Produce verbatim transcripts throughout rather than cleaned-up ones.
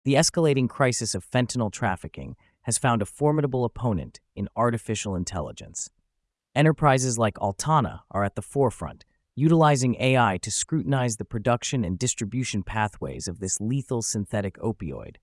The escalating crisis of fentanyl trafficking has found a formidable opponent in artificial intelligence. Enterprises like Altana are at the forefront, utilizing A I to scrutinize the production and distribution pathways of this lethal synthetic opioid.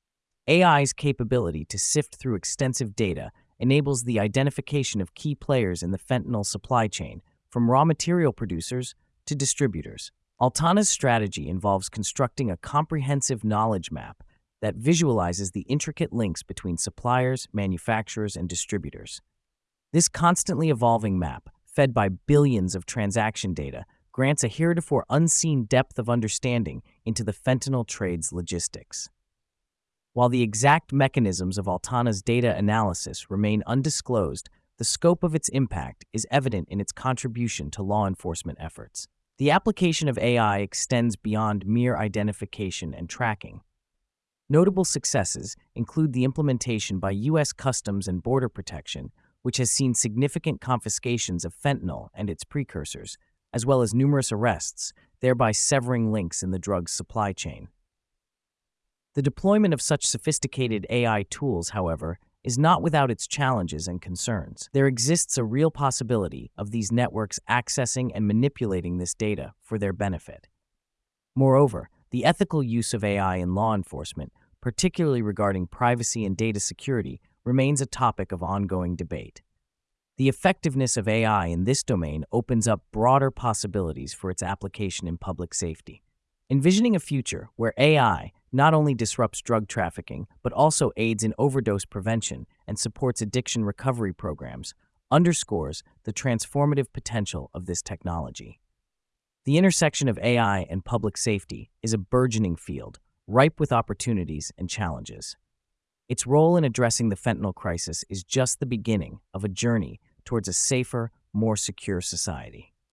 A I's capability to sift through extensive data enables the identification of key players in the fentanyl supply chain, from raw material producers to distributors. Altana's strategy involves constructing a comprehensive knowledge map that visualizes the intricate links between suppliers, manufacturers, and distributors. This constantly evolving map, fed by billions of transaction data, grants a heretofore unseen depth of understanding into the fentanyl trade's logistics. While the exact mechanisms of Altana's data analysis remain undisclosed, the scope of its impact is evident in its contribution to law enforcement efforts. The application of A I extends beyond mere identification and tracking. Notable successes include the implementation by U S Customs and Border Protection, which has seen significant confiscations of fentanyl and its precursors, as well as numerous arrests, thereby severing links in the drug's supply chain. The deployment of such sophisticated A I tools, however, is not without its challenges and concerns. There exists a real possibility of these networks accessing and manipulating this data for their benefit. Moreover, the ethical use of A I in law enforcement, particularly regarding privacy and data security, remains a topic of ongoing debate. The effectiveness of A I in this domain opens up broader possibilities for its application in public safety. Envisioning a future where A I not only disrupts drug trafficking, but also aids in overdose prevention and supports addiction recovery programs, underscores the transformative potential of this technology. The intersection of A I and public safety is a burgeoning field, ripe with opportunities and challenges. Its role in addressing the fentanyl crisis is just the beginning of a journey towards a safer, more secure society.